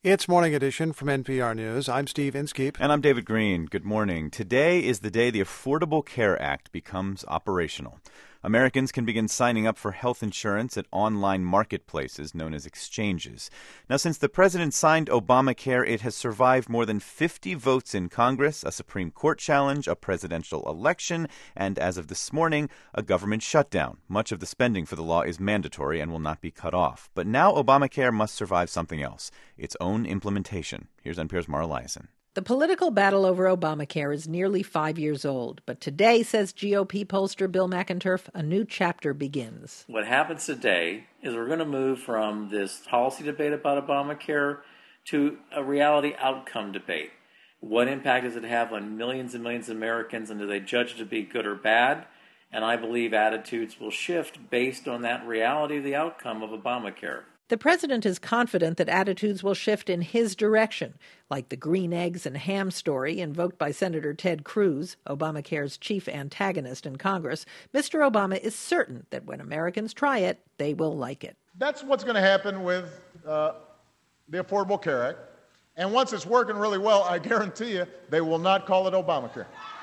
It's Morning Edition from NPR News. I'm Steve Inskeep. And I'm David Green. Good morning. Today is the day the Affordable Care Act becomes operational. Americans can begin signing up for health insurance at online marketplaces known as exchanges. Now, since the president signed Obamacare, it has survived more than 50 votes in Congress, a Supreme Court challenge, a presidential election, and as of this morning, a government shutdown. Much of the spending for the law is mandatory and will not be cut off. But now Obamacare must survive something else, its own implementation. Here's NPR's Mara Liasson. The political battle over Obamacare is nearly 5 years old, but today, says GOP pollster Bill McInturff, a new chapter begins. What happens today is we're going to move from this policy debate about Obamacare to a reality outcome debate. What impact does it have on millions and millions of Americans, and do they judge it to be good or bad? And I believe attitudes will shift based on that reality of the outcome of Obamacare. The president is confident that attitudes will shift in his direction, like the green eggs and ham story invoked by Senator Ted Cruz, Obamacare's chief antagonist in Congress. Mr. Obama is certain that when Americans try it, they will like it. That's what's going to happen with the Affordable Care Act. And once it's working really well, I guarantee you they will not call it Obamacare.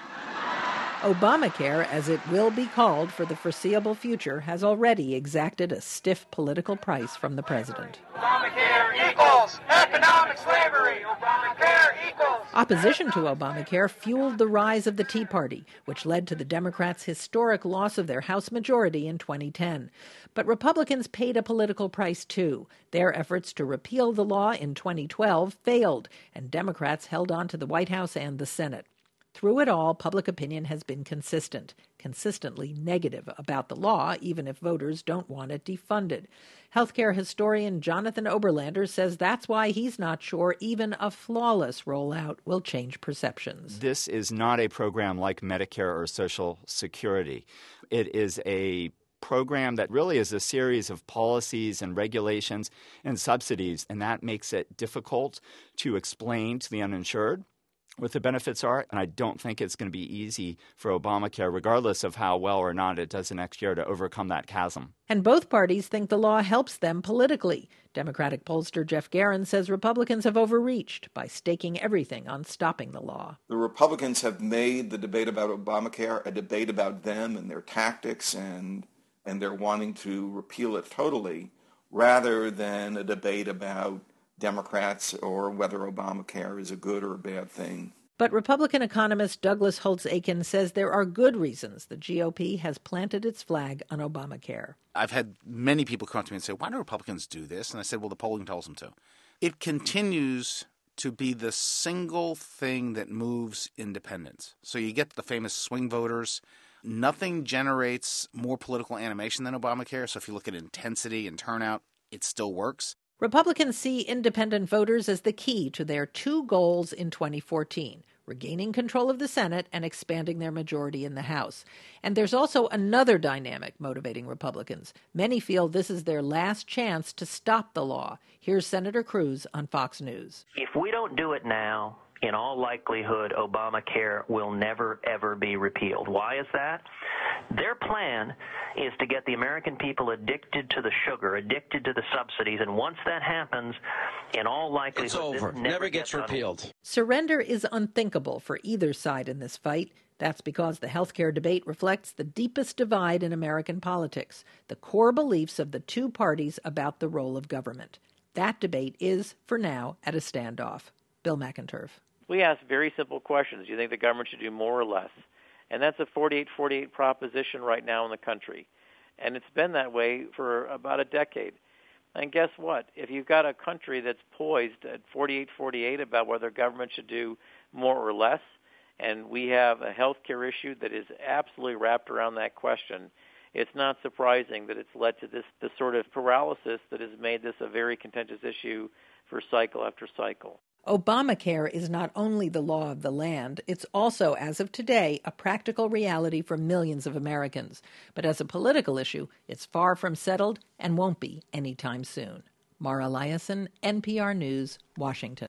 Obamacare, as it will be called for the foreseeable future, has already exacted a stiff political price from the president. Obamacare equals economic slavery. Obamacare equals. Opposition to Obamacare fueled the rise of the Tea Party, which led to the Democrats' historic loss of their House majority in 2010. But Republicans paid a political price, too. Their efforts to repeal the law in 2012 failed, and Democrats held on to the White House and the Senate. Through it all, public opinion has been consistently negative about the law, even if voters don't want it defunded. Healthcare historian Jonathan Oberlander says that's why he's not sure even a flawless rollout will change perceptions. This is not a program like Medicare or Social Security. It is a program that really is a series of policies and regulations and subsidies, and that makes it difficult to explain to the uninsured what the benefits are, and I don't think it's going to be easy for Obamacare, regardless of how well or not it does the next year, to overcome that chasm. And both parties think the law helps them politically. Democratic pollster Jeff Guerin says Republicans have overreached by staking everything on stopping the law. The Republicans have made the debate about Obamacare a debate about them and their tactics and their wanting to repeal it totally, rather than a debate about Democrats or whether Obamacare is a good or a bad thing. But Republican economist Douglas Holtz-Eakin says there are good reasons the GOP has planted its flag on Obamacare. I've had many people come up to me and say, why do Republicans do this? And I said, well, the polling tells them to. It continues to be the single thing that moves independents. So you get the famous swing voters. Nothing generates more political animation than Obamacare. So if you look at intensity and turnout, it still works. Republicans see independent voters as the key to their two goals in 2014, regaining control of the Senate and expanding their majority in the House. And there's also another dynamic motivating Republicans. Many feel this is their last chance to stop the law. Here's Senator Cruz on Fox News. If we don't do it now, in all likelihood, Obamacare will never, ever be repealed. Why is that? Their plan is to get the American people addicted to the sugar, addicted to the subsidies, and once that happens, in all likelihood, it's over. Never gets repealed. Surrender is unthinkable for either side in this fight. That's because the healthcare debate reflects the deepest divide in American politics, the core beliefs of the two parties about the role of government. That debate is, for now, at a standoff. Bill McInturff. We ask very simple questions. Do you think the government should do more or less? And that's a 48-48 proposition right now in the country. And it's been that way for about a decade. And guess what? If you've got a country that's poised at 48-48 about whether government should do more or less, and we have a health care issue that is absolutely wrapped around that question, it's not surprising that it's led to this sort of paralysis that has made this a very contentious issue for cycle after cycle. Obamacare is not only the law of the land, it's also, as of today, a practical reality for millions of Americans. But as a political issue, it's far from settled and won't be anytime soon. Mara Liasson, NPR News, Washington.